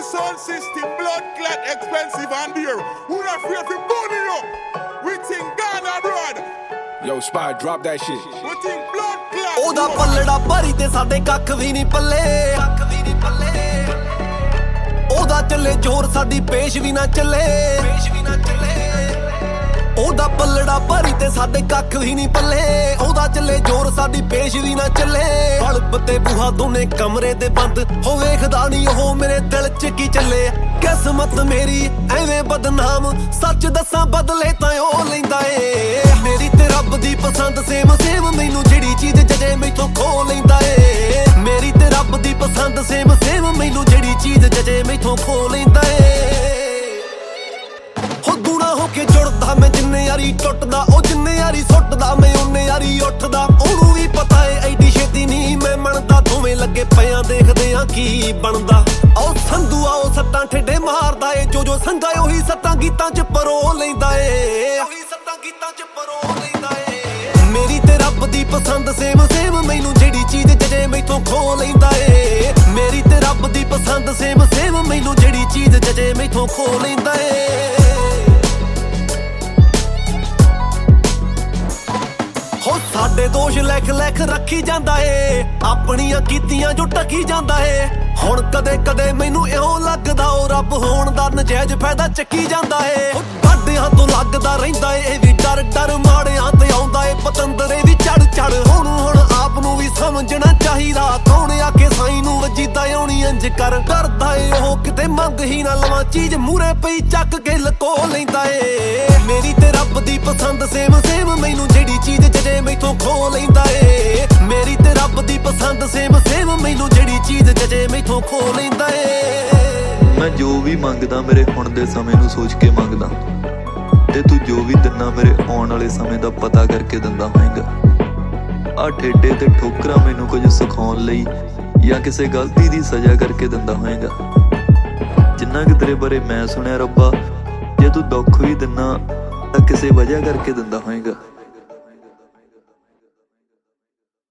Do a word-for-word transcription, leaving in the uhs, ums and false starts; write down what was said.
sound system, blood clot, expensive and dear. Who not afraid for money up? We think Ghana abroad. Yo, Spy, drop that shit. We think blood clot. ਉਹਦਾ ਪੱਲੜਾ ਭਰੀ ਤੇ ਸਾਡੇ ਕੱਖ ਵੀ ਨਹੀਂ ਪੱਲੇ ਕੱਖ ਵੀ ਨਹੀਂ ਪੱਲੇ ਉਹਦਾ ਚੱਲੇ ਜ਼ੋਰ ਸਾਡੀ ਪੇਸ਼ ਵੀ ਨਾ ਚੱਲੇ ਪੇਸ਼ ਵੀ ਨਾ ਚੱਲੇ ਉਹਦਾ ਪੱਲੜਾ ਭਰੀ ਤੇ ਸਾਡੇ ਕੱਖ ਵੀ ਨਹੀਂ ਪੱਲੇ ਉਹਦਾ ਚੱਲੇ ਜ਼ੋਰ ਸਾਡੀ ਪੇਸ਼ ਵੀ ਨਾ ਚੱਲੇ ਬਲਬ ਤੇ ਬੂਹਾ ਦੋਨੇ ਕਮਰੇ ਦੇ ਬੰਦ ਹੋ ਵੇਖਦਾ ਨਹੀਂ ਉਹ ਮੇਰੇ ਦਿਲ 'ਚ ਕੀ ਚੱਲੇ ਕਿਸਮਤ ਮੇਰੀ ਐਵੇਂ ਬਦਨਾਮ ਸੱਚ ਦੱਸਾਂ ਬਦਲੇ ਤਾਂ ਉਹ ਲੈਂਦਾ ਏ ਮੇਰੀ ਤੇ ਰੱਬ ਦੀ ਪਸੰਦ ਸੇਮ ਸੇਮ ਮੈਨੂੰ ਜਿਹੜੀ ਚੀਜ਼ ਜਜੇ ਮੈਥੋਂ ਖੋ ਲੈਂਦਾ ਏ ਮੇਰੀ ਤੇ ਰੱਬ ਦੀ ਪਸੰਦ ਸੇਮ ਸੇਮ ਮੈਨੂੰ ਜਿਹੜੀ ਚੀਜ਼ ਜਜੇ ਮੈਥੋਂ ਖੋ ਲੈਂਦਾ ਏ ਹੋ ਦੂਣਾ ਹੋ ਕੇ ਜੁੜਦਾ ਮੈਂ ਜਿੰਨੇ ਯਾਰੀ ਟੁੱਟਦਾ ਉਹ ਜਿੰਨੇ ਯਾਰੀ ਸੁੱਟਦਾ ਮੈਂ ਉਹਨੇ ਯਾਰੀ ਉੱਠਦਾ ਉਹਨੂੰ ਵੀ ਪਤਾ ਏ ਐਡੀ ਛੇਤੀ ਨਹੀਂ ਮੈਂ ਮੰਨਦਾ ਦੋਵੇਂ ਲੱਗੇ ਪਿਆਂ ਦੇਖਦੇ ਆ ਕੀ ਬਣਦਾ ਉਹ ਸੰਧੂ ਆਓ ਸੱਟਾਂ ਠੇਡੇ ਮਾਰਦਾ ਏ ਜੋ ਜੋ ਸੰਗਾ ਉਹੀ ਸੱਟਾਂ ਗੀਤਾਂ 'ਚ ਪਰੋ ਲੈਂਦਾ ਏ ਉਹੀ ਸੱਟਾਂ ਗੀਤਾਂ 'ਚ ਪਰੋ ਲੈਂਦਾ ਏ ਮੇਰੀ ਤੇ ਰੱਬ ਦੀ ਪਸੰਦ ਸੇਮ ਸੇਮ ਮੈਨੂੰ ਜਿਹੜੀ ਚੀਜ਼ ਜਜੇ ਮੈਥੋਂ ਖੋ ਲੈਂਦਾ ਏ ਮੇਰੀ ਤੇ ਰੱਬ ਦੀ ਪਸੰਦ ਸੇਮ ਸੇਮ ਮੈਨੂੰ ਜਿਹੜੀ ਚੀਜ਼ ਜਜੇ ਮੈਥੋਂ ਖੋ ਲੈਂਦਾ ਏ ਹੋ ਸਾਡੇ ਦੋਸ਼ ਲਿਖ ਲਿਖ ਰੱਖੀ ਜਾਂਦਾ ਏ ਆਪਣੀਆਂ ਕੀਤੀਆਂ ਜੋ ਟਕੀ ਜਾਂਦਾ ਏ ਹੁਣ ਕਦੇ ਕਦੇ ਮੈਨੂੰ ਇਉਂ ਲੱਗਦਾ ਉਹ ਰੱਬ ਹੋਣ ਦਾ ਨਜਾਇਜ਼ ਫਾਇਦਾ ਚੱਕੀ ਜਾਂਦਾ ਏ ਵੱਡਿਆਂ ਤੋਂ ਲੱਗਦਾ ਰਹਿੰਦਾ ਏ ਇਹ ਵੀ ਡਰ ਡਰ ਮਾੜਿਆਂ ਤੇ ਆਉਂਦਾ ਏ ਪਤੰਦਰੇ ਵੀ ਚੜ ਚੜ ਹੁਣ ਹੁਣ ਆਪ ਨੂੰ ਵੀ ਸਮਝਣਾ ਚਾਹੀਦਾ ਕੌਣ ਆਖੇ ਸਾਈ ਨੂੰ ਵਜੀਦਾ ਆਉਣੀ ਇੰਜ ਕਰ ਕਰਦਾ ਏ ਉਹ ਕਿਤੇ ਮੰਗ ਹੀ ਨਾ ਲਵਾਂ ਚੀਜ਼ ਮੂਰੇ ਪਈ ਚੱਕ ਕੇ ਲਕੋ ਲੈਂਦਾ ਏ ਮੇਰੀ ਤੇ ਰੱਬ ਦੀ ਪਸੰਦ ਸੇਮ ਸੇਮ ਮੈਨੂੰ ਜਿਹੜੀ ਚੀਜ਼ ਜਜੇ ਮੈਥੋਂ ਖੋ ਲੈਂਦਾ ਏ ਮੇਰੀ ਤੇ ਰੱਬ ਦੀ ਪਸੰਦ ਸੇਮ ਸੇਮ ਮੈਨੂੰ ਜਿਹੜੀ ਚੀਜ਼ ਜਜੇ ਮੈਥੋਂ ਖੋ ਲੈਂਦਾ ਏ ਮੈਂ ਜੋ ਵੀ ਮੰਗਦਾ ਮੇਰੇ ਹੁਣ ਦੇ ਸਮੇਂ ਨੂੰ ਸੋਚ ਕੇ ਮੰਗਦਾ ਤੇ ਤੂੰ ਜੋ ਵੀ ਦਿੰਨਾ ਮੇਰੇ ਆਉਣ ਵਾਲੇ ਸਮੇਂ ਦਾ ਪਤਾ ਕਰਕੇ ਦਿੰਦਾ ਹੋਏਗਾ ਆ ਠੇਡੇ ਤੇ ਠੋਕਰਾਂ ਮੈਨੂੰ ਕੁਝ ਸਿਖਾਉਣ ਲਈ ਜਾਂ ਕਿਸੇ ਗਲਤੀ ਦੀ ਸਜ਼ਾ ਕਰਕੇ ਦਿੰਦਾ ਹੋਏਗਾ ਜਿੰਨਾ ਕਿ ਤੇਰੇ ਬਾਰੇ ਮੈਂ ਸੁਣਿਆ ਰੱਬਾ ਜੇ ਤੂੰ ਦੁੱਖ ਵੀ ਦਿੰਨਾ ਤਾਂ ਕਿਸੇ ਵਜ੍ਹਾ ਕਰਕੇ ਦਿੰਦਾ ਹੋਏਗਾ।